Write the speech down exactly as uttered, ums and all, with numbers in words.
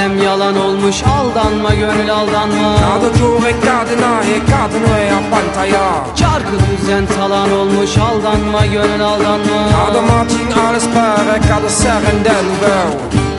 alem yalan olmuş, aldanma gönül aldanma. Cada giorno, cada notte, cada notte a pantalla. Çarkı düzen talan olmuş, aldanma gönül aldanma. Cada mattina alle spere, cada sera un del nouveau.